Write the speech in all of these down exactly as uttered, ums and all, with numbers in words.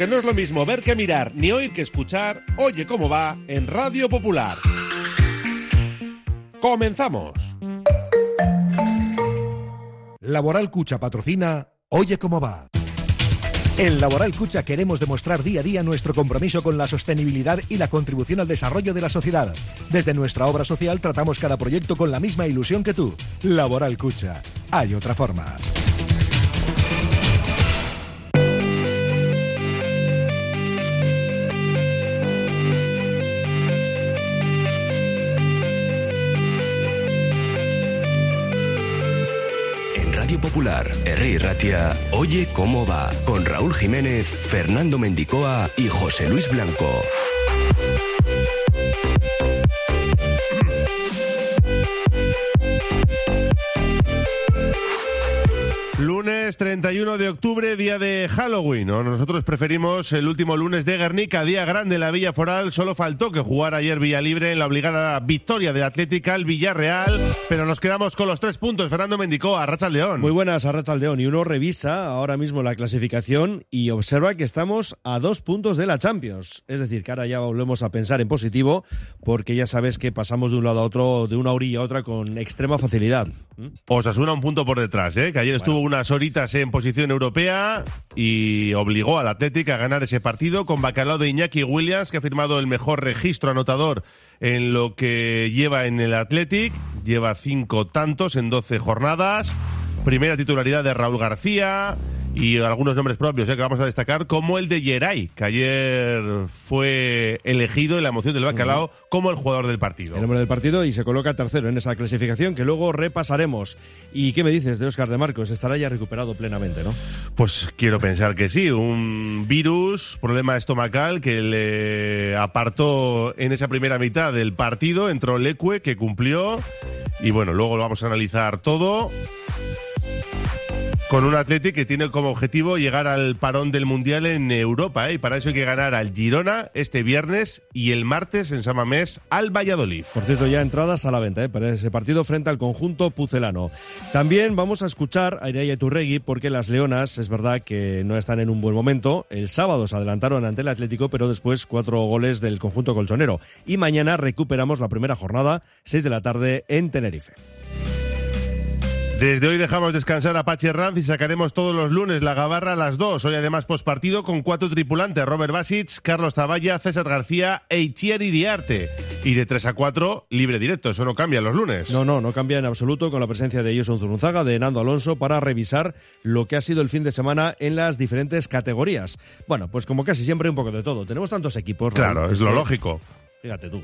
porque no es lo mismo ver que mirar, ni oír que escuchar. Oye cómo va en Radio Popular. ¡Comenzamos! Laboral Cucha patrocina Oye cómo va. En Laboral Cucha queremos demostrar día a día nuestro compromiso con la sostenibilidad y la contribución al desarrollo de la sociedad. Desde nuestra obra social tratamos cada proyecto con la misma ilusión que tú. Laboral Cucha. Hay otra forma. Popular, Herri Ratia, Oye cómo va, con Raúl Jiménez, Fernando Mendicoa y José Luis Blanco. Lunes treinta y uno de octubre, día de Halloween, ¿no? Nosotros preferimos el último lunes de Guernica, día grande en la Villa Foral. Solo faltó que jugara ayer Villalibre en la obligada victoria de Atlética al Villarreal, pero nos quedamos con los tres puntos. Fernando Mendicoa, Arratsaldeón. Muy buenas, Arratsaldeón. Y uno revisa ahora mismo la clasificación y observa que estamos a dos puntos de la Champions. Es decir, que ahora ya volvemos a pensar en positivo, porque ya sabes que pasamos de un lado a otro, de una orilla a otra con extrema facilidad. ¿Mm? Osasuna un punto por detrás, ¿eh? Que ayer bueno. estuvo unas horitas en posición europea y obligó al Atlético a ganar ese partido con bacalao de Iñaki Williams, que ha firmado el mejor registro anotador en lo que lleva en el Athletic. Lleva cinco tantos en doce jornadas. Primera titularidad de Raúl García y algunos nombres propios, ¿eh? que vamos a destacar, como el de Yeray, que ayer fue elegido en la moción del bacalao uh-huh. como el jugador del partido. El hombre del partido y se coloca tercero en esa clasificación que luego repasaremos. ¿Y qué me dices de Óscar de Marcos? Estará ya recuperado plenamente, ¿no? Pues quiero pensar que sí. Un virus, problema estomacal que le apartó en esa primera mitad del partido. Entró Leque, que cumplió. Y bueno, luego lo vamos a analizar todo con un Athletic que tiene como objetivo llegar al parón del Mundial en Europa, ¿eh? Y para eso hay que ganar al Girona este viernes y el martes en San Mamés al Valladolid. Por cierto, ya entradas a la venta, ¿eh? Para ese partido frente al conjunto pucelano. También vamos a escuchar a Irai Iturregui porque las Leonas, es verdad que no están en un buen momento. El sábado se adelantaron ante el Atlético, pero después cuatro goles del conjunto colchonero. Y mañana recuperamos la primera jornada, seis de la tarde en Tenerife. Desde hoy dejamos descansar a Pachi Ranz y sacaremos todos los lunes la gabarra a las dos. Hoy además postpartido con cuatro tripulantes: Robert Basic, Carlos Taballa, César García e Itziar Iriarte. Y de tres a cuatro, libre directo. Eso no cambia los lunes. No, no, no cambia en absoluto, con la presencia de Jason Zurunzaga, de Nando Alonso, para revisar lo que ha sido el fin de semana en las diferentes categorías. Bueno, pues como casi siempre un poco de todo. Tenemos tantos equipos. Claro, Raúl, es que... lo lógico. Fíjate tú.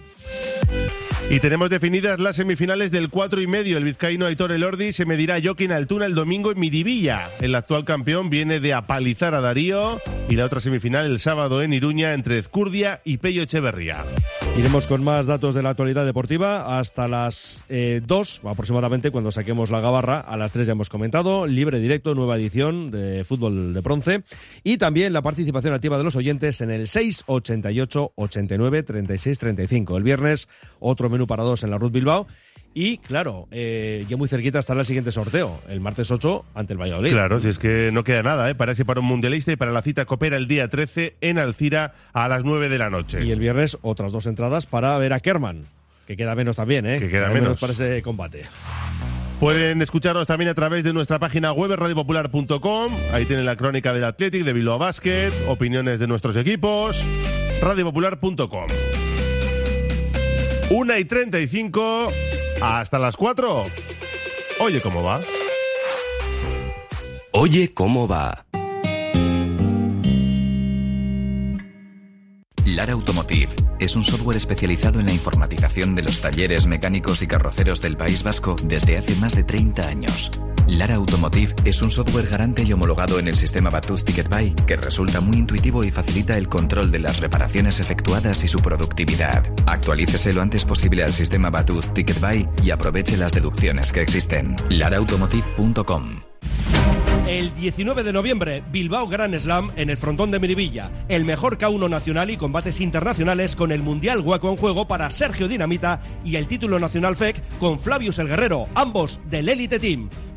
Y tenemos definidas las semifinales del cuatro y medio. El vizcaíno Aitor Elordi se medirá a Joaquín Altuna el domingo en Miribilla. El actual campeón viene de apalizar a Darío. Y la otra semifinal el sábado en Iruña entre Ezcurdia y Pello Echeverría. Iremos con más datos de la actualidad deportiva hasta las eh, dos aproximadamente, cuando saquemos la gabarra. A las tres ya hemos comentado. Libre directo, nueva edición de Fútbol de Bronce. Y también la participación activa de los oyentes en el seis ochenta y ocho, ochenta y nueve, treinta y seis, treinta y cinco. El viernes otro menú para dos en la Ruth Bilbao. Y claro, eh, ya muy cerquita estará el siguiente sorteo, el martes ocho ante el Valladolid. Claro, si es que no queda nada, ¿eh? Para ese parón mundialista y para la cita copera el día trece en Alcira a las nueve de la noche. Y el viernes otras dos entradas para ver a Kerman, que queda menos también, ¿eh? Que queda menos. menos para ese combate. Pueden escucharnos también a través de nuestra página web radio popular punto com. Ahí tienen la crónica del Athletic, de Bilbao Basket, opiniones de nuestros equipos. radio popular punto com. una y treinta y cinco, hasta las cuatro. Oye cómo va. Oye cómo va. Lara Automotive es un software especializado en la informatización de los talleres mecánicos y carroceros del País Vasco desde hace más de treinta años. Lara Automotive es un software garante y homologado en el sistema Batus Ticket Buy que resulta muy intuitivo y facilita el control de las reparaciones efectuadas y su productividad. Actualícese lo antes posible al sistema Batus Ticket Buy y aproveche las deducciones que existen. lara automotive punto com. El diecinueve de noviembre, Bilbao Grand Slam en el frontón de Miribilla. El mejor K uno nacional y combates internacionales con el Mundial Hueco en juego para Sergio Dinamita y el título nacional F E C con Flavius el Guerrero, ambos del Elite Team.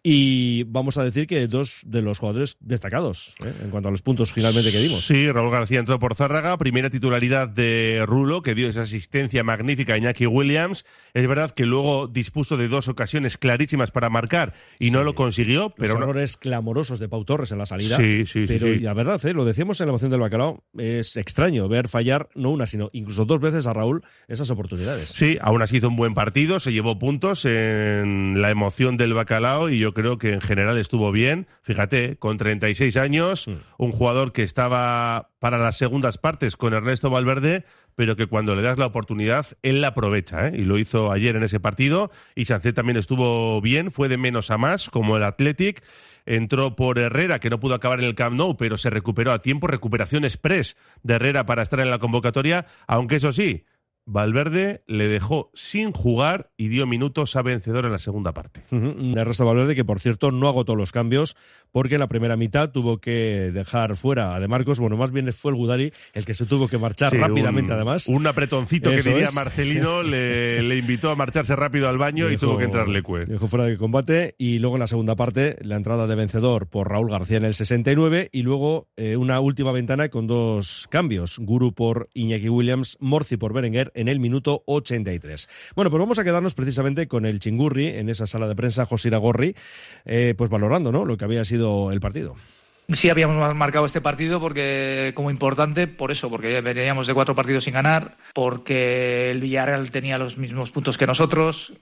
Y vamos a decir que dos de los jugadores destacados, ¿eh? en cuanto a los puntos finalmente que dimos. Sí, Raúl García entró por Zárraga, primera titularidad de Rulo, que dio esa asistencia magnífica a Iñaki Williams. Es verdad que luego dispuso de dos ocasiones clarísimas para marcar y sí, no lo consiguió. Pero los errores no... clamorosos de Pau Torres en la salida. Sí, sí, pero, sí. sí. Y la verdad, ¿eh? lo decíamos en la emoción del bacalao, es extraño ver fallar no una, sino incluso dos veces a Raúl esas oportunidades. Sí, aún así hizo un buen partido, se llevó puntos en la emoción del bacalao y yo creo que en general estuvo bien. Fíjate, con treinta y seis años, mm. un jugador que estaba para las segundas partes con Ernesto Valverde, pero que cuando le das la oportunidad, él la aprovecha, ¿eh? Y lo hizo ayer en ese partido. Y Sánchez también estuvo bien, fue de menos a más, como el Athletic. Entró por Herrera, que no pudo acabar en el Camp Nou, pero se recuperó a tiempo. Recuperación express de Herrera para estar en la convocatoria, aunque eso sí, Valverde le dejó sin jugar y dio minutos a Vencedor en la segunda parte. Uh-huh. El resto de Valverde, que por cierto no agotó los cambios, porque en la primera mitad tuvo que dejar fuera a De Marcos. Bueno, más bien fue el Gudari el que se tuvo que marchar sí, rápidamente, un, además. Un apretoncito Eso que diría es. Marcelino le, le invitó a marcharse rápido al baño dejó, y tuvo que entrarle Cue. Dejó fuera de combate. Y luego en la segunda parte, la entrada de Vencedor por Raúl García en el sesenta y nueve y luego eh, una última ventana con dos cambios. Guru por Iñaki Williams, Morci por Berenguer en el minuto ochenta y tres. Bueno, pues vamos a quedarnos precisamente con el Chingurri en esa sala de prensa, José Iragorri, eh, pues valorando, ¿no?, lo que había sido el partido. Sí, habíamos marcado este partido porque como importante, por eso, porque veníamos de cuatro partidos sin ganar, porque el Villarreal tenía los mismos puntos que nosotros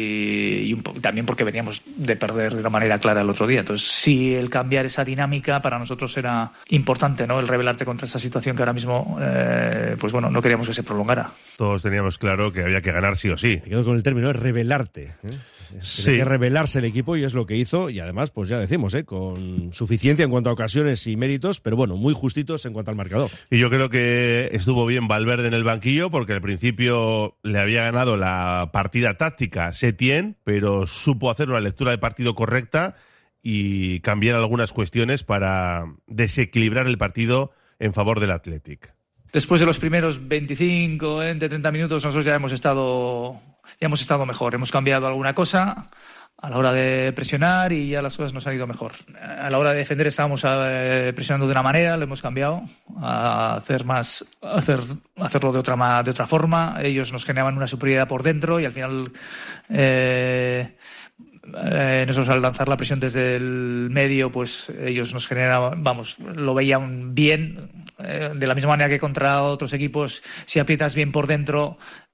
y, y un po- también porque veníamos de perder de una manera clara el otro día. Entonces, sí, el cambiar esa dinámica para nosotros era importante, ¿no? El rebelarte contra esa situación que ahora mismo, eh, pues bueno, no queríamos que se prolongara. Todos teníamos claro que había que ganar sí o sí. Me quedo con el término, es rebelarte, ¿eh? Sí. Tiene que rebelarse el equipo y es lo que hizo, y además, pues ya decimos, ¿eh?, con suficiencia en cuanto a ocasiones y méritos, pero bueno, muy justitos en cuanto al marcador. Y yo creo que estuvo bien Valverde en el banquillo, porque al principio le había ganado la partida táctica Setién, pero supo hacer una lectura de partido correcta y cambiar algunas cuestiones para desequilibrar el partido en favor del Athletic. Después de los primeros veinticinco, veinte, treinta minutos, nosotros ya hemos estado, ya hemos estado mejor. Hemos cambiado alguna cosa a la hora de presionar y ya las cosas nos han ido mejor. A la hora de defender estábamos eh, presionando de una manera, lo hemos cambiado a hacer más, a hacer, a hacerlo de otra, de otra forma. Ellos nos generaban una superioridad por dentro y al final eh, eh, nosotros al lanzar la presión desde el medio, pues ellos nos generaban, vamos, lo veían bien. Eh, de la misma manera que contra otros equipos, si aprietas bien por dentro,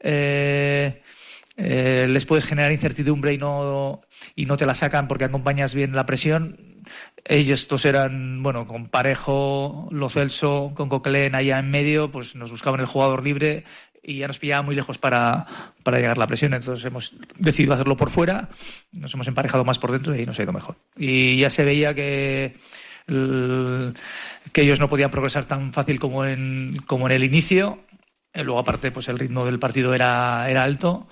eh, eh, les puedes generar incertidumbre y no y no te la sacan porque acompañas bien la presión. Ellos estos eran, bueno, con Parejo, Lo Celso, con Coquelin allá en medio, pues nos buscaban el jugador libre y ya nos pillaba muy lejos para, para llegar la presión. Entonces hemos decidido hacerlo por fuera, nos hemos emparejado más por dentro y nos ha ido mejor. Y ya se veía que el, que ellos no podían progresar tan fácil como en, como en el inicio. Luego, aparte, pues el ritmo del partido era, era alto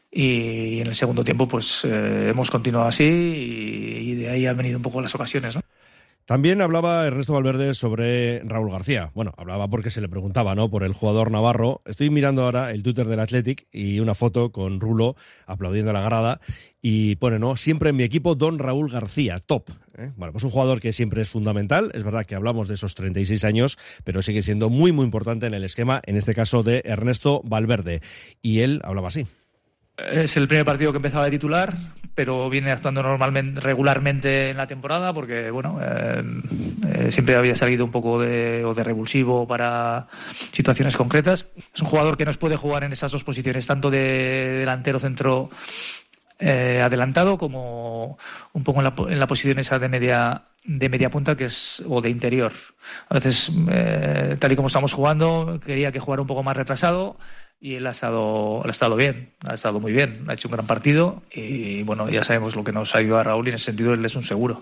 y en el segundo tiempo pues eh, hemos continuado así y, y de ahí han venido un poco las ocasiones, ¿no? También hablaba Ernesto Valverde sobre Raúl García. Bueno, hablaba porque se le preguntaba, ¿no?, por el jugador navarro. Estoy mirando ahora el Twitter del Athletic y una foto con Rulo aplaudiendo a la grada y pone, ¿no?, siempre en mi equipo Don Raúl García, top. ¿eh? Bueno, pues un jugador que siempre es fundamental. Es verdad que hablamos de esos treinta y seis años, pero sigue siendo muy, muy importante en el esquema, en este caso de Ernesto Valverde. Y él hablaba así. Es el primer partido que empezaba de titular, pero viene actuando normalmente, regularmente en la temporada, porque bueno, eh, eh, siempre había salido un poco de, o de revulsivo para situaciones concretas. Es un jugador que nos puede jugar en esas dos posiciones, tanto de delantero centro eh, adelantado como un poco en la, en la posición esa de media de media punta, que es o de interior. A veces, eh, tal y como estamos jugando, quería que jugara un poco más retrasado. Y él ha estado, ha estado bien, ha estado muy bien, ha hecho un gran partido y bueno, ya sabemos lo que nos ha ayudado a Raúl y en ese sentido él es un seguro.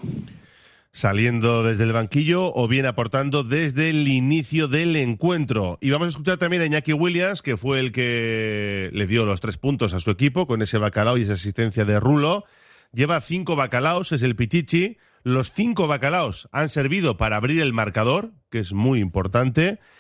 Saliendo desde el banquillo o bien aportando desde el inicio del encuentro. Y vamos a escuchar también a Iñaki Williams, que fue el que le dio los tres puntos a su equipo con ese bacalao y esa asistencia de Rulo. Lleva cinco bacalaos, es el Pichichi. Los cinco bacalaos han servido para abrir el marcador, que es muy importante.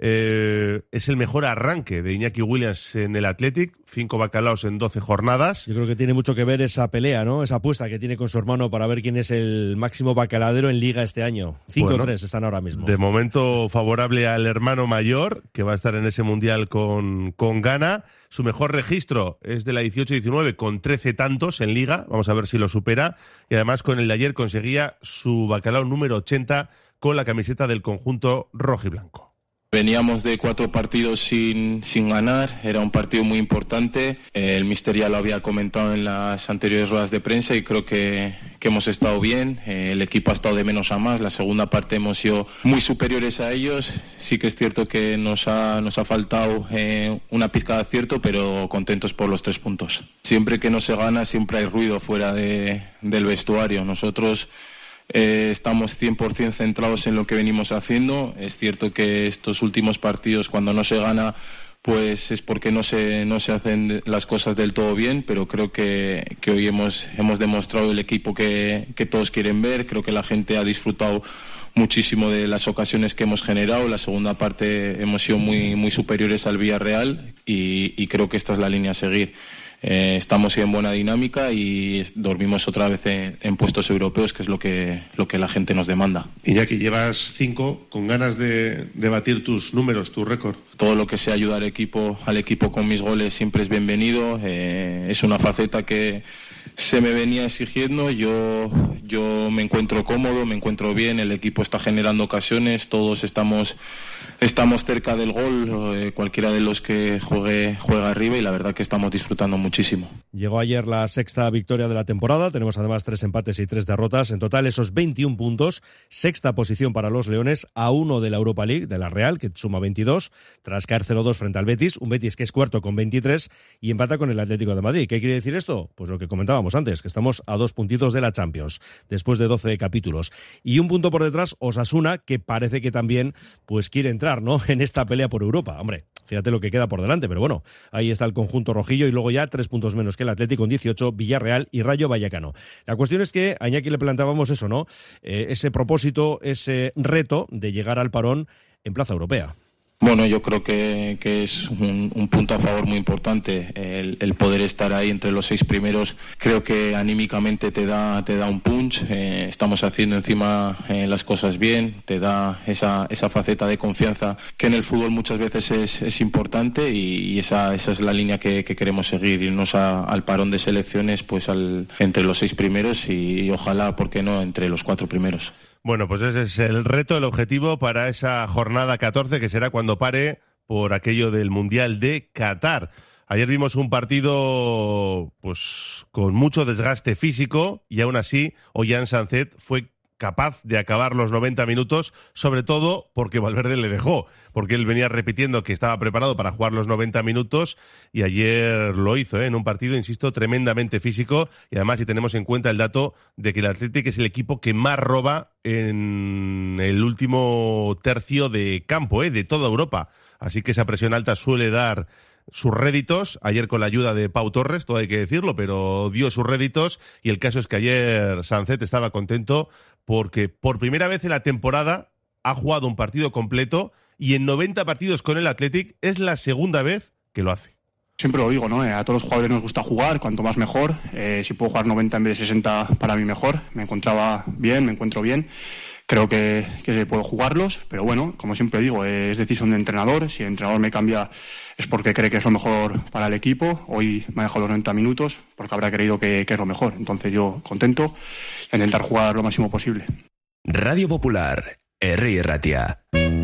Eh, es el mejor arranque de Iñaki Williams en el Athletic, cinco bacalaos en doce jornadas. Yo creo que tiene mucho que ver esa pelea, ¿no? Esa apuesta que tiene con su hermano para ver quién es el máximo bacaladero en Liga este año. cinco tres bueno, están ahora mismo. De momento favorable al hermano mayor, que va a estar en ese Mundial con, con Ghana. Su mejor registro es de la dieciocho diecinueve con trece tantos en Liga. Vamos a ver si lo supera. Y además con el de ayer conseguía su bacalao número ochenta con la camiseta del conjunto rojiblanco. Veníamos de cuatro partidos sin, sin ganar, era un partido muy importante, el míster ya lo había comentado en las anteriores ruedas de prensa y creo que, que hemos estado bien, el equipo ha estado de menos a más, la segunda parte hemos sido muy superiores a ellos, sí que es cierto que nos ha, nos ha faltado eh, una pizca de acierto, pero contentos por los tres puntos. Siempre que no se gana siempre hay ruido fuera de, del vestuario, nosotros... Eh, estamos cien por ciento centrados en lo que venimos haciendo. Es cierto que estos últimos partidos, cuando no se gana, pues es porque no se, no se hacen las cosas del todo bien, pero creo que, que hoy hemos, hemos demostrado el equipo que, que todos quieren ver. Creo que la gente ha disfrutado muchísimo de las ocasiones que hemos generado. La segunda parte hemos sido muy, muy superiores al Villarreal y, y creo que esta es la línea a seguir. Eh, estamos en buena dinámica y dormimos otra vez en, en puestos europeos, que es lo que, lo que la gente nos demanda. Y ya que llevas cinco, con ganas de, de batir tus números, tu récord. Todo lo que sea ayudar al equipo, al equipo con mis goles siempre es bienvenido. Eh, es una faceta que se me venía exigiendo. Yo, yo me encuentro cómodo, me encuentro bien, el equipo está generando ocasiones, todos estamos... Estamos cerca del gol, eh, cualquiera de los que juegue juega arriba y la verdad que estamos disfrutando muchísimo. Llegó ayer la sexta victoria de la temporada, tenemos además tres empates y tres derrotas, en total esos veintiún puntos, sexta posición para los Leones, a uno de la Europa League, de la Real, que suma veintidós, tras caer cero dos frente al Betis, un Betis que es cuarto con veintitrés y empata con el Atlético de Madrid. ¿Qué quiere decir esto? Pues lo que comentábamos antes, que estamos a dos puntitos de la Champions, después de doce capítulos. Y un punto por detrás, Osasuna, que parece que también pues quiere entrar, ¿no?, en esta pelea por Europa. Hombre, fíjate lo que queda por delante, pero bueno, ahí está el conjunto rojillo y luego ya tres puntos menos que el Atlético con dieciocho, Villarreal y Rayo Vallecano. La cuestión es que a Iñaki le planteábamos eso, ¿no? Eh, ese propósito, ese reto de llegar al parón en plaza europea. Bueno, yo creo que, que es un, un punto a favor muy importante el, el poder estar ahí entre los seis primeros. Creo que anímicamente te da te da un punch. Eh, estamos haciendo encima eh, las cosas bien, te da esa esa faceta de confianza que en el fútbol muchas veces es, es importante y, y esa esa es la línea que, que queremos seguir, irnos a, al parón de selecciones pues al entre los seis primeros y, y ojalá, ¿por qué no?, entre los cuatro primeros. Bueno, pues ese es el reto, el objetivo para esa jornada catorce, que será cuando pare por aquello del Mundial de Qatar. Ayer vimos un partido pues con mucho desgaste físico y aún así Ollán Sancet fue capaz de acabar los noventa minutos, sobre todo porque Valverde le dejó, porque él venía repitiendo que estaba preparado para jugar los noventa minutos y ayer lo hizo, ¿eh? En un partido, insisto, tremendamente físico y además si tenemos en cuenta el dato de que el Athletic es el equipo que más roba en el último tercio de campo, ¿eh?, de toda Europa, así que esa presión alta suele dar sus réditos, ayer con la ayuda de Pau Torres, todo hay que decirlo, pero dio sus réditos y el caso es que ayer Sancet estaba contento porque por primera vez en la temporada ha jugado un partido completo y en noventa partidos con el Athletic es la segunda vez que lo hace. Siempre lo digo, ¿no? A todos los jugadores nos gusta jugar, cuanto más mejor. Eh, si puedo jugar noventa en vez de sesenta, para mí mejor. Me encontraba bien, me encuentro bien. Creo que, que puedo jugarlos, pero bueno, como siempre digo, es decisión de entrenador. Si el entrenador me cambia es porque cree que es lo mejor para el equipo. Hoy me ha dejado los noventa minutos porque habrá creído que, que es lo mejor. Entonces yo contento e intentar jugar lo máximo posible. Radio Popular, Herri Ratia.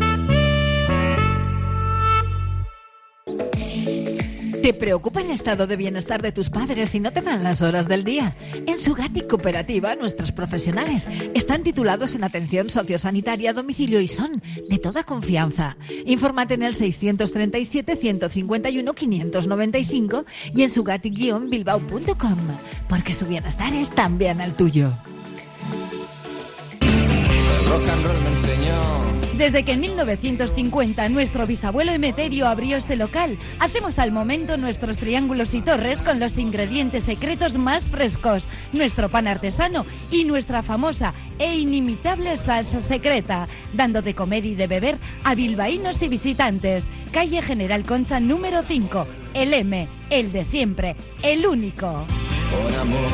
¿Te preocupa el estado de bienestar de tus padres y no te dan las horas del día? En Sugati Cooperativa, nuestros profesionales están titulados en atención sociosanitaria a domicilio y son de toda confianza. Infórmate en el seiscientos treinta y siete, ciento cincuenta y uno, quinientos noventa y cinco y en sugati guion bilbao punto com, porque su bienestar es también el tuyo. El rock and roll me enseñó Desde que en mil novecientos cincuenta nuestro bisabuelo Emeterio abrió este local, hacemos al momento nuestros triángulos y torres con los ingredientes secretos más frescos, nuestro pan artesano y nuestra famosa e inimitable salsa secreta, dando de comer y de beber a bilbaínos y visitantes. Calle General Concha número cinco, el M, el de siempre, el único. Por amor,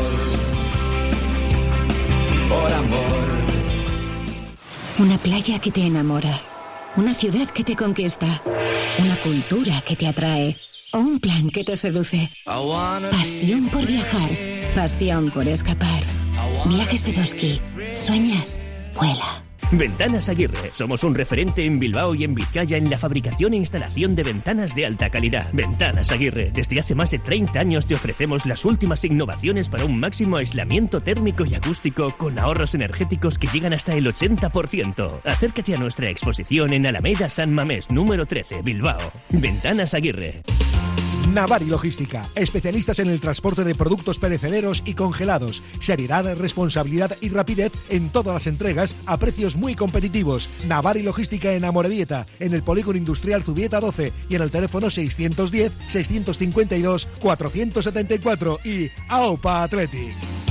por amor. Una playa que te enamora, una ciudad que te conquista, una cultura que te atrae o un plan que te seduce. Pasión por viajar, pasión por escapar. Viajes Eroski. ¿Sueñas? Vuela. Ventanas Aguirre. Somos un referente en Bilbao y en Vizcaya en la fabricación e instalación de ventanas de alta calidad. Ventanas Aguirre. Desde hace más de treinta años te ofrecemos las últimas innovaciones para un máximo aislamiento térmico y acústico con ahorros energéticos que llegan hasta el ochenta por ciento. Acércate a nuestra exposición en Alameda San Mamés, número trece, Bilbao. Ventanas Aguirre. Navari Logística, especialistas en el transporte de productos perecederos y congelados. Seriedad, responsabilidad y rapidez en todas las entregas a precios muy competitivos. Navari Logística en Amorebieta, en el Polígono Industrial Zubieta doce y en el teléfono seiscientos diez, seiscientos cincuenta y dos, cuatrocientos setenta y cuatro y AOPA Athletic.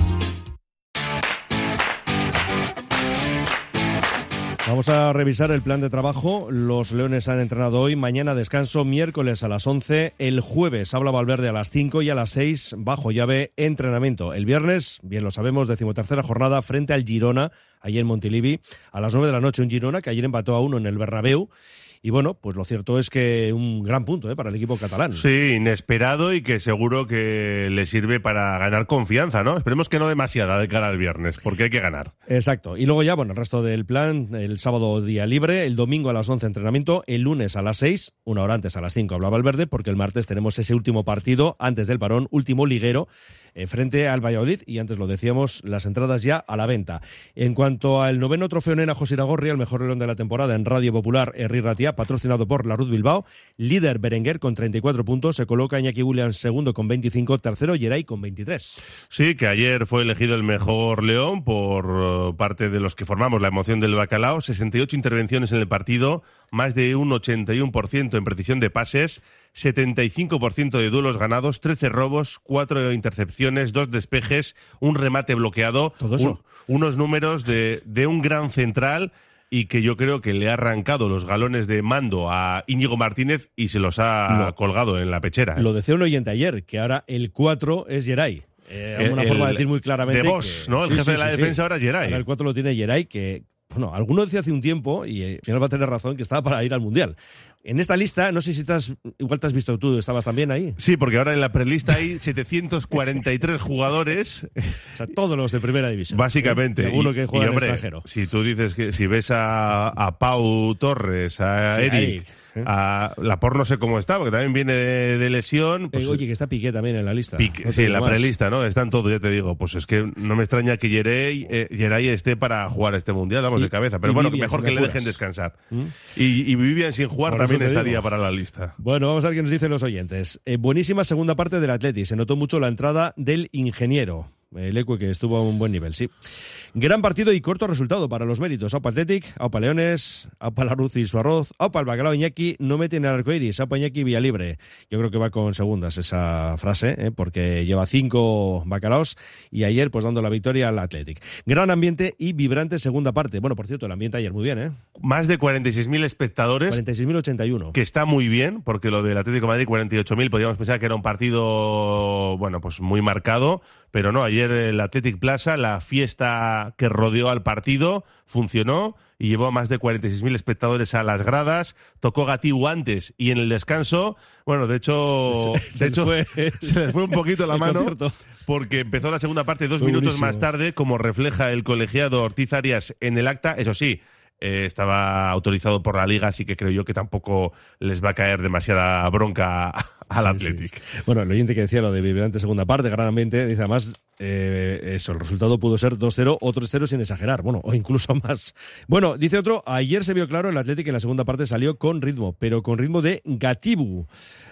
Vamos a revisar el plan de trabajo. Los Leones han entrenado hoy, mañana descanso, miércoles a las once, el jueves habla Valverde a las cinco y a las seis, bajo llave, entrenamiento. El viernes, bien lo sabemos, decimotercera jornada frente al Girona, allí en Montilivi, a las nueve de la noche, un Girona que ayer empató a uno en el Bernabéu. Y bueno, pues lo cierto es que un gran punto ¿eh? para el equipo catalán. Sí, inesperado y que seguro que le sirve para ganar confianza, ¿no? Esperemos que no demasiada de cara al viernes, porque hay que ganar. Exacto. Y luego ya, bueno, el resto del plan, el sábado día libre, el domingo a las once entrenamiento, el lunes a las seis, una hora antes a las cinco hablaba Valverde, porque el martes tenemos ese último partido antes del parón, último liguero, eh, frente al Valladolid, y antes lo decíamos, las entradas ya a la venta. En cuanto al noveno trofeo Nena José Iragorri, el mejor león de la temporada en Radio Popular, Herri Ratia, patrocinado por la Ruth Bilbao, líder Berenguer con treinta y cuatro puntos, se coloca Iñaki Williams segundo con veinticinco, tercero Geray con veintitrés. Sí, que ayer fue elegido el mejor león por uh, parte de los que formamos la emoción del bacalao, sesenta y ocho intervenciones en el partido, más de un ochenta y uno por ciento en precisión de pases, setenta y cinco por ciento de duelos ganados, trece robos, cuatro intercepciones, dos despejes, un remate bloqueado, ¿todo eso? Un, unos números de, de un gran central y que yo creo que le ha arrancado los galones de mando a Íñigo Martínez y se los ha no. colgado en la pechera. ¿eh? Lo decía un oyente ayer, que ahora el cuatro es Geray. Eh, una el, forma de decir muy claramente de Bosch, que, ¿no? El sí, jefe sí, de la sí, defensa sí. ahora es Geray. Ahora el cuatro lo tiene Geray, que, bueno, alguno decía hace un tiempo, y al final va a tener razón, que estaba para ir al Mundial. En esta lista, no sé si te has, igual te has visto tú, ¿estabas también ahí? Sí, porque ahora en la prelista hay setecientos cuarenta y tres jugadores. O sea, todos los de primera división. Básicamente. ¿eh? Y uno que juega y, hombre, en el extranjero. Si tú dices que si ves a, a Pau Torres, a sí, Eric... Eric. A Laporte no sé cómo está, porque también viene de, de lesión. Pues, eh, oye, que está Piqué también en la lista. Piqué, no sí, en la más. prelista, ¿no? Están todos, ya te digo. Pues es que no me extraña que Geray, eh, Geray esté para jugar este Mundial, vamos, y, de cabeza. Pero bueno, Vivian, mejor que le dejen descansar. ¿Mm? Y, y Vivian sin jugar Por también estaría digo. para la lista. Bueno, vamos a ver qué nos dicen los oyentes. Eh, buenísima segunda parte del Atleti. Se notó mucho la entrada del ingeniero. El Ecue, que estuvo a un buen nivel, sí. Gran partido y corto resultado para los méritos. Aupa Athletic, Aupa Leones, Aupa la Ruz y su arroz, Aupa el bacalao Iñaki, no meten el arcoiris, Aupa Iñaki Vía Libre. Yo creo que va con segundas esa frase, ¿eh? porque lleva cinco bacalaos y ayer pues dando la victoria al Athletic. Gran ambiente y vibrante segunda parte. Bueno, por cierto, el ambiente ayer muy bien, ¿eh? Más de cuarenta y seis mil espectadores. cuarenta y seis mil ochenta y uno. Que está muy bien, porque lo del Atlético de Madrid, cuarenta y ocho mil, podríamos pensar que era un partido, bueno, pues muy marcado. Pero no, ayer el Athletic Plaza, la fiesta que rodeó al partido, funcionó y llevó a más de cuarenta y seis mil espectadores a las gradas. Tocó Gattiu antes y en el descanso, bueno, de hecho, se, de hecho fue, se les fue un poquito la mano. Concierto. Porque empezó la segunda parte dos Fue minutos buenísimo. más tarde, como refleja el colegiado Ortiz Arias en el acta. Eso sí, eh, estaba autorizado por la Liga, así que creo yo que tampoco les va a caer demasiada bronca al sí, Athletic. Sí, sí. Bueno, el oyente que decía lo de vibrante segunda parte, gran ambiente, dice además, eh, eso, el resultado pudo ser dos cero o tres cero sin exagerar, bueno, o incluso más. Bueno, dice otro, ayer se vio claro, el Athletic en la segunda parte salió con ritmo, pero con ritmo de Gattiu.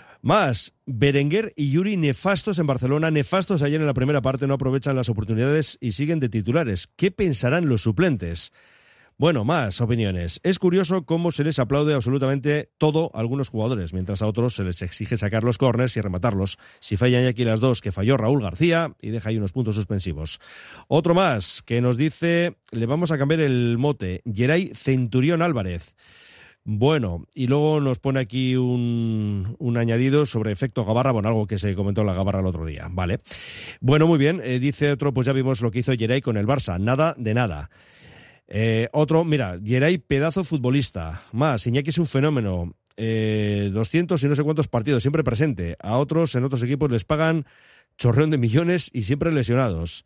Más, Berenguer y Yuri nefastos en Barcelona, nefastos ayer en la primera parte, no aprovechan las oportunidades y siguen de titulares. ¿Qué pensarán los suplentes? Bueno, más opiniones. Es curioso cómo se les aplaude absolutamente todo a algunos jugadores, mientras a otros se les exige sacar los córners y rematarlos. Si fallan aquí las dos que falló Raúl García y deja ahí unos puntos suspensivos. Otro más que nos dice, le vamos a cambiar el mote, Geray Centurión Álvarez. Bueno, y luego nos pone aquí un, un añadido sobre efecto Gabarra, bueno, algo que se comentó en la Gabarra el otro día, vale. Bueno, muy bien, eh, dice otro, pues ya vimos lo que hizo Geray con el Barça, nada de nada. Eh, otro, mira, Geray, pedazo futbolista. Más, Iñaki es un fenómeno, eh, doscientos y no sé cuántos partidos, siempre presente. A otros, en otros equipos, les pagan chorreón de millones y siempre lesionados.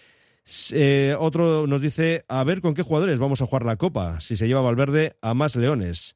Eh, otro nos dice, a ver con qué jugadores vamos a jugar la Copa, si se lleva Valverde a más leones.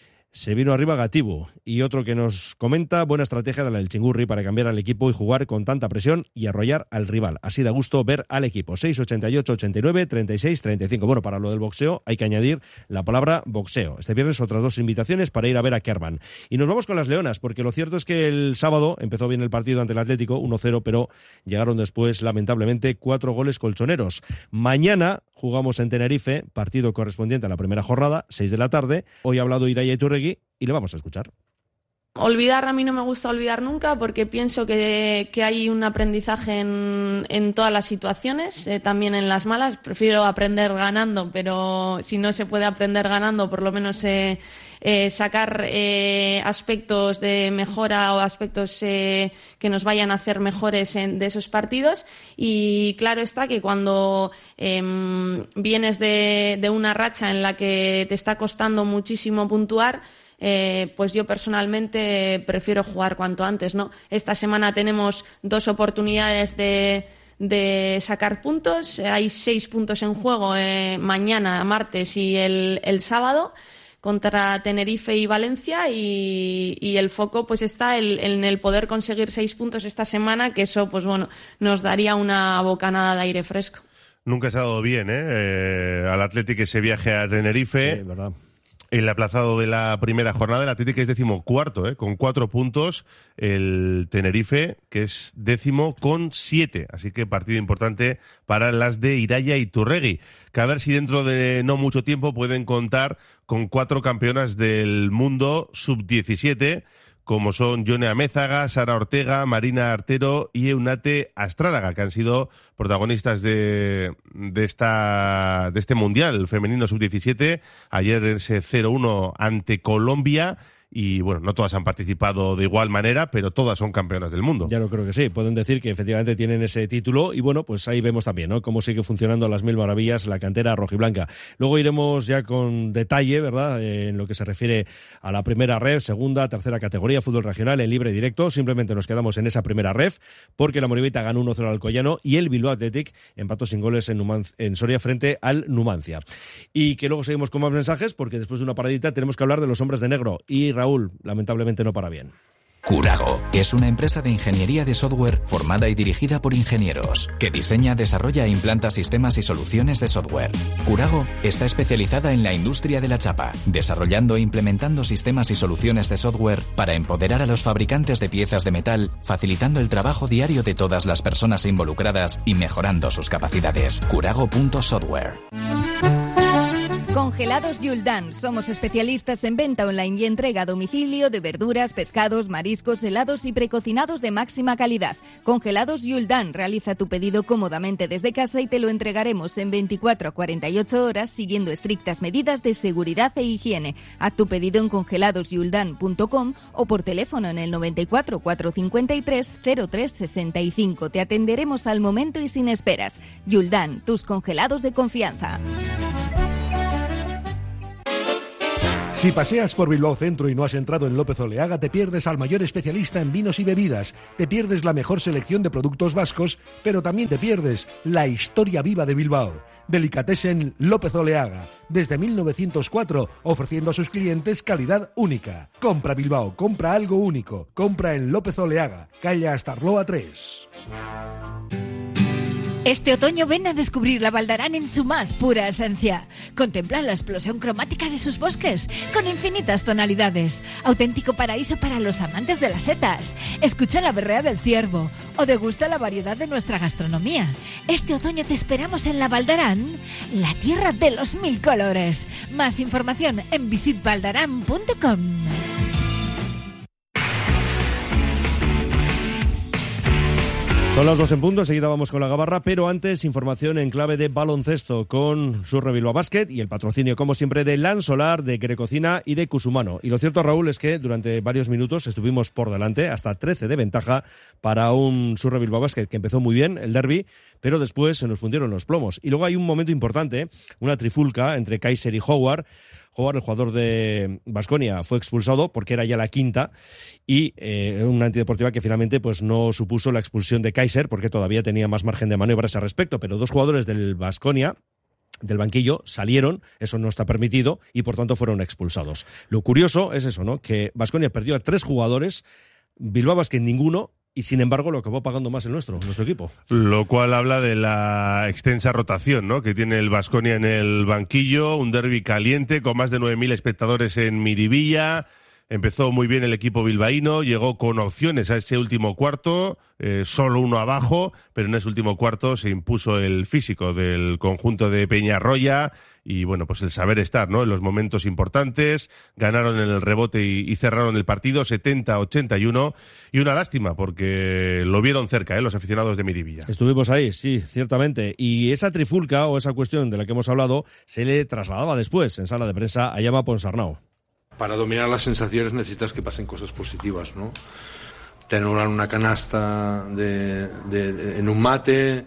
Se vino arriba Gatibu. Y otro que nos comenta, buena estrategia de la del Chingurri para cambiar al equipo y jugar con tanta presión y arrollar al rival. Así da gusto ver al equipo. seis ochenta y ocho ochenta y nueve treinta y seis treinta y cinco. Bueno, para lo del boxeo hay que añadir la palabra boxeo. Este viernes otras dos invitaciones para ir a ver a Kerman. Y nos vamos con las leonas, porque lo cierto es que el sábado empezó bien el partido ante el Atlético, uno cero, pero llegaron después, lamentablemente, cuatro goles colchoneros. Mañana jugamos en Tenerife, partido correspondiente a la primera jornada, seis de la tarde. Hoy ha hablado Irai Iturregui y le vamos a escuchar. Olvidar, a mí no me gusta olvidar nunca porque pienso que, que hay un aprendizaje en, en todas las situaciones, eh, también en las malas. Prefiero aprender ganando, pero si no se puede aprender ganando, por lo menos eh, eh, sacar eh, aspectos de mejora o aspectos eh, que nos vayan a hacer mejores en, de esos partidos. Y claro está que cuando eh, vienes de, de una racha en la que te está costando muchísimo puntuar, Eh, pues yo personalmente prefiero jugar cuanto antes, ¿no? Esta semana tenemos dos oportunidades de, de sacar puntos. Hay seis puntos en juego eh, mañana, martes y el, el sábado contra Tenerife y Valencia, y, y el foco pues está el, en el poder conseguir seis puntos esta semana, que eso pues bueno nos daría una bocanada de aire fresco. Nunca se ha dado bien, ¿eh? eh al Atlético ese viaje a Tenerife. Sí, verdad. El aplazado de la primera jornada, el Atlético es décimo cuarto, ¿eh? Con cuatro puntos. El Tenerife, que es décimo con siete. Así que partido importante para las de Iraya Iturregui. Que a ver si dentro de no mucho tiempo pueden contar con cuatro campeonas del mundo sub diecisiete, como son Yone Amézaga, Sara Ortega, Marina Artero y Eunate Astrálaga, que han sido protagonistas de, de, esta, de este Mundial femenino sub diecisiete. Ayer ese cero uno ante Colombia. Y bueno, no todas han participado de igual manera, pero todas son campeonas del mundo. Ya lo creo que sí, pueden decir que efectivamente tienen ese título y bueno, pues ahí vemos también, ¿no?, cómo sigue funcionando a las mil maravillas la cantera rojiblanca. Luego iremos ya con detalle, ¿verdad?, eh, en lo que se refiere a la primera ref, segunda, tercera categoría, fútbol regional en libre directo. Simplemente nos quedamos en esa primera ref porque la Moribita ganó uno cero al Alcoyano y el Bilbao Athletic empató sin goles en, Numancia, en Soria frente al Numancia. Y que luego seguimos con más mensajes porque después de una paradita tenemos que hablar de los hombres de negro. Y Raúl, lamentablemente no para bien. Curago es una empresa de ingeniería de software formada y dirigida por ingenieros que diseña, desarrolla e implanta sistemas y soluciones de software. Curago está especializada en la industria de la chapa, desarrollando e implementando sistemas y soluciones de software para empoderar a los fabricantes de piezas de metal, facilitando el trabajo diario de todas las personas involucradas y mejorando sus capacidades. Curago punto software. Congelados Yuldan. Somos especialistas en venta online y entrega a domicilio de verduras, pescados, mariscos, helados y precocinados de máxima calidad. Congelados Yuldan. Realiza tu pedido cómodamente desde casa y te lo entregaremos en veinticuatro a cuarenta y ocho horas siguiendo estrictas medidas de seguridad e higiene. Haz tu pedido en congelados yuldan punto com o por teléfono en el noventa y cuatro, cuatrocientos cincuenta y tres, cero tres sesenta y cinco. Te atenderemos al momento y sin esperas. Yuldan, tus congelados de confianza. Si paseas por Bilbao Centro y no has entrado en López Oleaga, te pierdes al mayor especialista en vinos y bebidas, te pierdes la mejor selección de productos vascos, pero también te pierdes la historia viva de Bilbao. Delicatessen López Oleaga, desde mil novecientos cuatro, ofreciendo a sus clientes calidad única. Compra Bilbao, compra algo único, compra en López Oleaga, calle Astarloa tres. Este otoño ven a descubrir la Valdarán en su más pura esencia. Contempla la explosión cromática de sus bosques, con infinitas tonalidades. Auténtico paraíso para los amantes de las setas. Escucha la berrea del ciervo o degusta la variedad de nuestra gastronomía. Este otoño te esperamos en la Valdarán, la tierra de los mil colores. Más información en visit valdarán punto com. Son las dos en punto, enseguida vamos con la gabarra, pero antes información en clave de baloncesto con Surre Bilbao Basket y el patrocinio, como siempre, de Lan Solar, de Grecocina y de Cusumano. Y lo cierto, Raúl, es que durante varios minutos estuvimos por delante, hasta trece de ventaja para un Surre Bilbao Basket que empezó muy bien, el derbi, pero después se nos fundieron los plomos. Y luego hay un momento importante, una trifulca entre Kaiser y Howard. Howard, el jugador de Baskonia, fue expulsado porque era ya la quinta y eh, una antideportiva que finalmente pues no supuso la expulsión de Kaiser porque todavía tenía más margen de maniobra a ese respecto, pero dos jugadores del Baskonia del banquillo salieron, eso no está permitido y por tanto fueron expulsados. Lo curioso es eso, ¿no? Que Baskonia perdió a tres jugadores, Bilbao Basket ninguno, y sin embargo lo acabó pagando más el nuestro, nuestro equipo. Lo cual habla de la extensa rotación, ¿no?, que tiene el Baskonia en el banquillo, un derbi caliente con más de nueve mil espectadores en Miribilla. Empezó muy bien el equipo bilbaíno, llegó con opciones a ese último cuarto, eh, solo uno abajo, pero en ese último cuarto se impuso el físico del conjunto de Peñarroya y, bueno, pues el saber estar, ¿no?, en los momentos importantes. Ganaron en el rebote y, y cerraron el partido setenta a ochenta y uno, y una lástima porque lo vieron cerca, ¿eh?, los aficionados de Miribilla. Estuvimos ahí, sí, ciertamente, y esa trifulca o esa cuestión de la que hemos hablado se le trasladaba después en sala de prensa a Llama Ponsarnau. Para dominar las sensaciones necesitas que pasen cosas positivas, ¿no? Te anulan una canasta de, de, de, en un mate,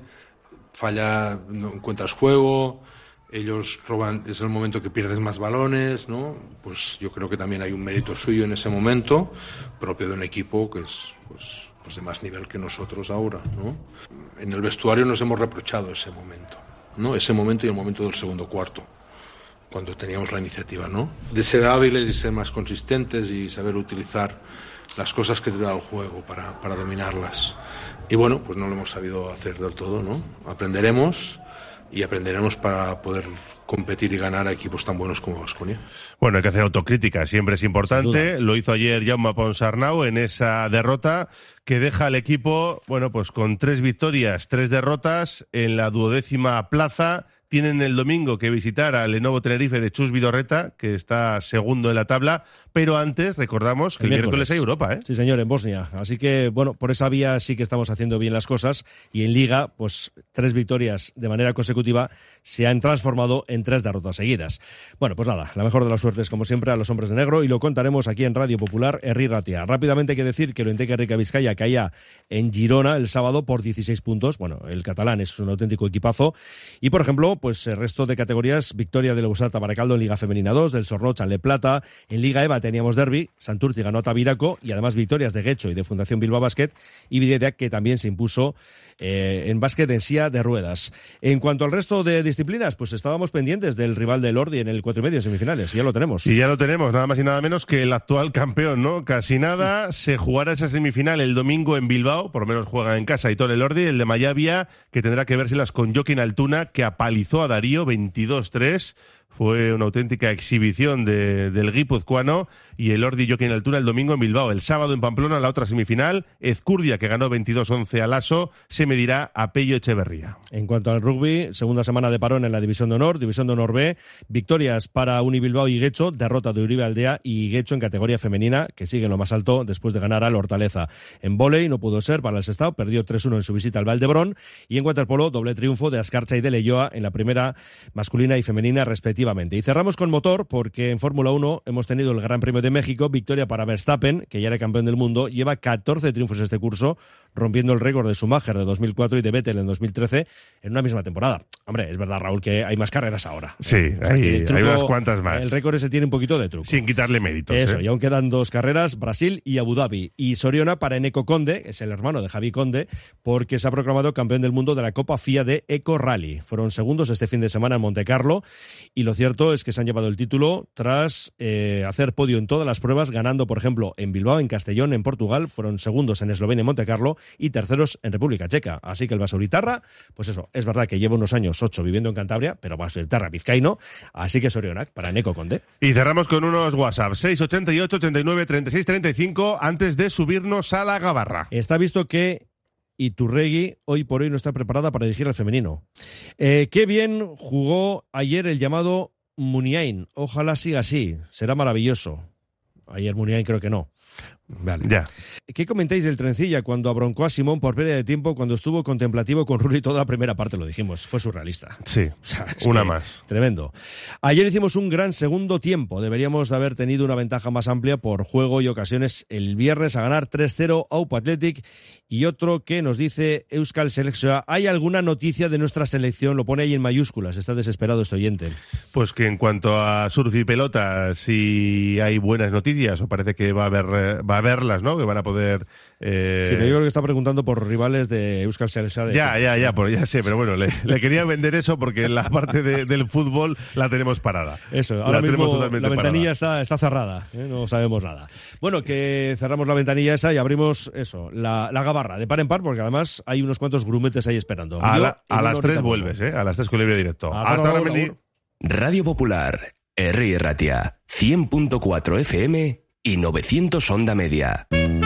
falla, no encuentras juego, ellos roban, es el momento que pierdes más balones, ¿no? Pues yo creo que también hay un mérito suyo en ese momento, propio de un equipo que es pues, pues de más nivel que nosotros ahora, ¿no? En el vestuario nos hemos reprochado ese momento, ¿no? Ese momento y el momento del segundo cuarto, cuando teníamos la iniciativa, ¿no? De ser hábiles y ser más consistentes y saber utilizar las cosas que te da el juego para, para dominarlas. Y bueno, pues no lo hemos sabido hacer del todo, ¿no? Aprenderemos y aprenderemos para poder competir y ganar a equipos tan buenos como Baskonia. Bueno, hay que hacer autocrítica, siempre es importante. Lo hizo ayer Jaume Ponsarnau en esa derrota que deja al equipo, bueno, pues con tres victorias, tres derrotas en la duodécima plaza. Tienen el domingo que visitar al Lenovo Tenerife de Chus Vidorreta, que está segundo en la tabla, pero antes recordamos que el, el miércoles. miércoles hay Europa, ¿eh? Sí, señor, en Bosnia. Así que, bueno, por esa vía sí que estamos haciendo bien las cosas y en Liga, pues tres victorias de manera consecutiva se han transformado en tres derrotas seguidas. Bueno, pues nada, la mejor de las suertes, como siempre, a los hombres de negro y lo contaremos aquí en Radio Popular, Herri Ratia. Rápidamente hay que decir que el Enteca Rica Vizcaya caía en Girona el sábado por dieciséis puntos. Bueno, el catalán es un auténtico equipazo y, por ejemplo, pues el resto de categorías, victoria del Eusarta Baracaldo en Liga Femenina dos, del Sorrocha en Le Plata, en Liga EVA teníamos derbi, Santurci ganó a Tabiraco y además victorias de Guecho y de Fundación Bilbao Basket y Videoteca que también se impuso eh, en básquet en silla de ruedas. En cuanto al resto de disciplinas, pues estábamos pendientes del rival del Lordi en el cuatro y medio en semifinales, y ya lo tenemos. Y ya lo tenemos, nada más y nada menos que el actual campeón, ¿no? Casi nada, se jugará esa semifinal el domingo en Bilbao, por lo menos juega en casa Aitor Elordi, el de Mayavia, que tendrá que vérselas con Joaquín Altuna, que apalizó a Darío veintidós tres. Fue una auténtica exhibición de, del guipuzcoano y el Ordi Joaquín Altura el domingo en Bilbao. El sábado en Pamplona, la otra semifinal, Ezcurdia, que ganó veintidós once al Lasso, se medirá a Pello Echeverría. En cuanto al rugby, segunda semana de parón en la División de Honor, División de Honor B, victorias para Unibilbao y Guecho, derrota de Uribe Aldea y Guecho en categoría femenina, que sigue en lo más alto después de ganar al Hortaleza. En vóley no pudo ser para el Sestao, perdió tres uno en su visita al Valdebrón, y en waterpolo, doble triunfo de Ascarcha y de Leioa en la primera masculina y femenina respectivamente. Y cerramos con motor porque en Fórmula uno hemos tenido el Gran Premio de México, victoria para Verstappen, que ya era campeón del mundo, lleva catorce triunfos este curso, rompiendo el récord de Schumacher de dos mil cuatro y de Vettel en dos mil trece en una misma temporada. Hombre, es verdad, Raúl, que hay más carreras ahora. Sí, ¿eh? O sea, hay, truco, hay unas cuantas más. El récord ese tiene un poquito de truco. Sin quitarle méritos. Eso, ¿eh? Y aún quedan dos carreras, Brasil y Abu Dhabi. Y Soriona para Eneco Conde, que es el hermano de Javi Conde, porque se ha proclamado campeón del mundo de la Copa F I A de Eco Rally. Fueron segundos este fin de semana en Monte Carlo y lo cierto es que se han llevado el título tras eh, hacer podio en todas las pruebas, ganando, por ejemplo, en Bilbao, en Castellón, en Portugal, fueron segundos en Eslovenia y Montecarlo y terceros en República Checa. Así que el basauritarra, pues eso, es verdad que lleva unos años, ocho, viviendo en Cantabria, pero basauritarra vizcaíno, así que sorionak para Neko Conde. Y cerramos con unos WhatsApp, seis ochenta y ocho, ochenta y nueve, treinta y seis, treinta y cinco, antes de subirnos a la gabarra. Está visto que Iturregui hoy por hoy no está preparada para dirigir al femenino. Eh, qué bien jugó ayer el llamado Muniain. Ojalá siga así. Será maravilloso. Ayer Muniain creo que no. Vale. Ya. ¿Qué comentáis del Trencilla cuando abroncó a Simón por pérdida de tiempo cuando estuvo contemplativo con Rulli toda la primera parte? Lo dijimos, fue surrealista. Sí, o sea, una más. Tremendo. Ayer hicimos un gran segundo tiempo. Deberíamos de haber tenido una ventaja más amplia por juego y ocasiones el viernes a ganar tres cero a U P Athletic. Y otro que nos dice Euskal Selekzioa, ¿hay alguna noticia de nuestra selección? Lo pone ahí en mayúsculas, está desesperado este oyente. Pues que en cuanto a surf y pelota, si hay buenas noticias, o parece que va a haber... Va a verlas, ¿no? Que van a poder... Eh... Sí, pero yo creo que está preguntando por rivales de Euskal Selekzioa. Ya, este... ya, ya, pues ya sé, pero bueno, le, le quería vender eso porque la parte de, del fútbol la tenemos parada. Eso, ahora la mismo la ventanilla está, está cerrada, ¿eh? No sabemos nada. Bueno, que cerramos la ventanilla esa y abrimos eso, la, la gabarra, de par en par, porque además hay unos cuantos grumetes ahí esperando. A, yo, la, a las tres vuelves, ¿eh? A las tres con libre directo. Hasta, Hasta ahora, Mendy. Radio Popular, Herri Ratia, cien punto cuatro F M y novecientos onda media.